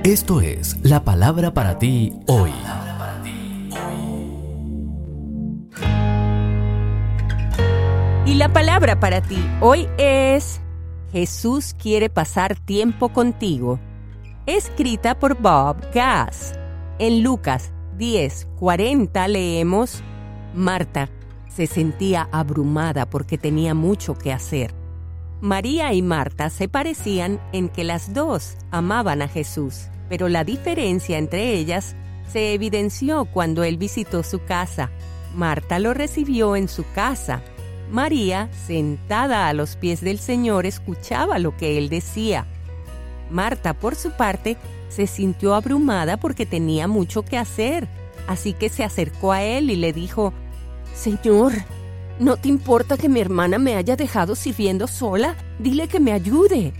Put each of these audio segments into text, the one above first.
Esto es la palabra para ti hoy. Y la palabra para ti hoy es: Jesús quiere pasar tiempo contigo. Escrita por Bob Gass. En Lucas 10:40 leemos: Marta se sentía abrumada porque tenía mucho que hacer. María y Marta se parecían en que las dos amaban a Jesús, pero la diferencia entre ellas se evidenció cuando él visitó su casa. Marta lo recibió en su casa. María, sentada a los pies del Señor, escuchaba lo que él decía. Marta, por su parte, se sintió abrumada porque tenía mucho que hacer, así que se acercó a él y le dijo: «Señor, ¿no te importa que mi hermana me haya dejado sirviendo sola? Dile que me ayude».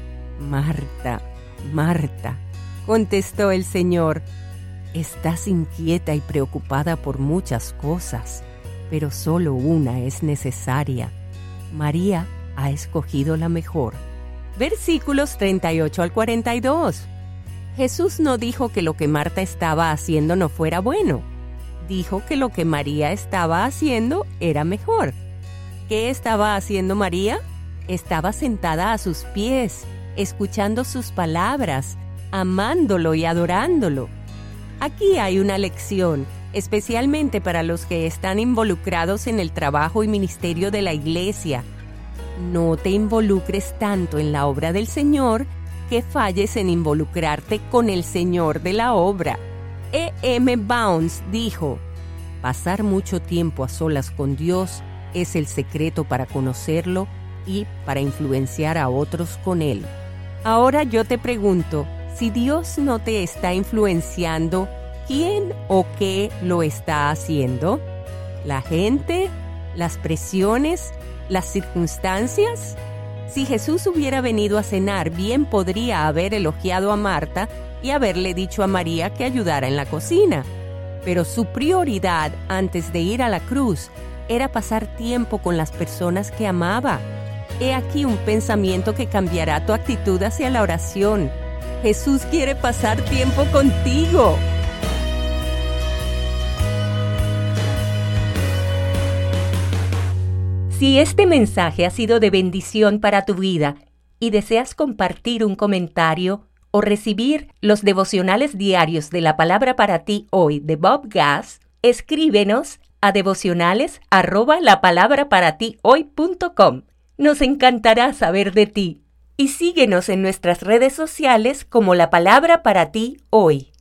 «Marta, Marta», contestó el Señor, «estás inquieta y preocupada por muchas cosas, pero solo una es necesaria. María ha escogido la mejor». Versículos 38 al 42. Jesús no dijo que lo que Marta estaba haciendo no fuera bueno. Dijo que lo que María estaba haciendo era mejor. ¿Qué estaba haciendo María? Estaba sentada a sus pies, escuchando sus palabras, amándolo y adorándolo. Aquí hay una lección, especialmente para los que están involucrados en el trabajo y ministerio de la iglesia. No te involucres tanto en la obra del Señor que falles en involucrarte con el Señor de la obra. E.M. Bounds dijo: «Pasar mucho tiempo a solas con Dios es el secreto para conocerlo y para influenciar a otros con Él». Ahora yo te pregunto, si Dios no te está influenciando, ¿quién o qué lo está haciendo? ¿La gente? ¿Las presiones? ¿Las circunstancias? Si Jesús hubiera venido a cenar, bien podría haber elogiado a Marta y haberle dicho a María que ayudara en la cocina. Pero su prioridad antes de ir a la cruz era pasar tiempo con las personas que amaba. He aquí un pensamiento que cambiará tu actitud hacia la oración. Jesús quiere pasar tiempo contigo. Si este mensaje ha sido de bendición para tu vida y deseas compartir un comentario o recibir los devocionales diarios de la palabra para ti hoy de Bob Gass, escríbenos a devocionales@lapalabraparatihoy.com. Nos encantará saber de ti y síguenos en nuestras redes sociales como La Palabra para ti hoy.